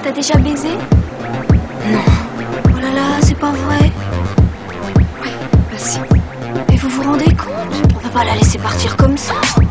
T'as déjà baisé? Non. Oh là là, c'est pas vrai. Oui, bah si. Mais vous vous rendez compte? On va pas la laisser partir comme ça.